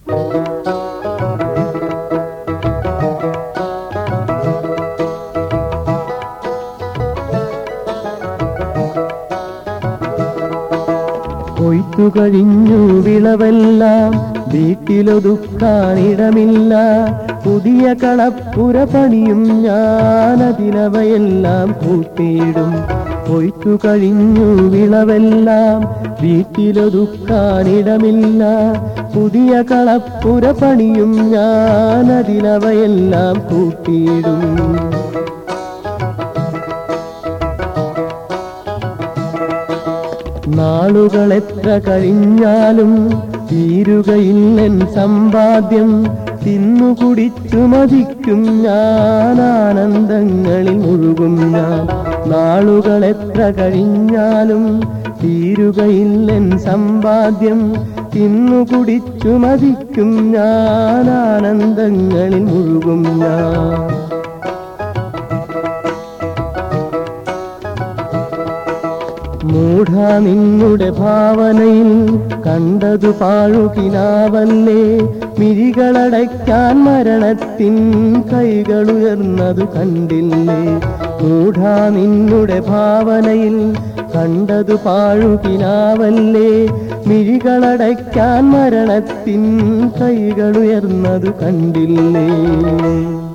കൊയ്ത്തു കഴിഞ്ഞു വിളവെല്ലാം വീട്ടിലൊതുക്കാനിടമില്ല. പുതിയ കളപ്പുര പണിയും ഞാൻ, അതിലവയെല്ലാം കൂട്ടിയിടും. കൊയ്ത്തു കഴിഞ്ഞു വിളവെല്ലാം വീട്ടിലൊതുക്കാനിടമില്ല. പുതിയ കളപ്പുര പണിയും ഞാൻ, അതിലവയെല്ലാം കൂട്ടിയിടും. നാളുകൾ എത്ര കഴിഞ്ഞാലും തീരുകയില്ലെൻ സമ്പാദ്യം. തിന്നുകുടിച്ചു മതിക്കും ഞാൻ, ആനന്ദങ്ങളിൽ മുഴുകും ഞാൻ. നാളുകൾ എത്ര കഴിഞ്ഞാലും തീരുകയില്ലെൻ സമ്പാദ്യം. തിന്നുകുടിച്ചു മതിക്കും ഞാൻ, ആനന്ദങ്ങളിൽ മുഴുകും ഞാൻ. മൂഢ നിന്നുടെ ഭാവനയിൽ കണ്ടതു പാഴുകിനാവല്ലേ. മിഴികളടയ്ക്കാൻ മരണത്തിൻ കൈകളുയർന്നതു കണ്ടില്ലേ. മൂഢ നിന്നുടെ ഭാവനയിൽ കണ്ടതു പാഴുകിനാവല്ലേ. മിഴികളടയ്ക്കാൻ മരണത്തിൻ കൈകളുയർന്നതു കണ്ടില്ലേ.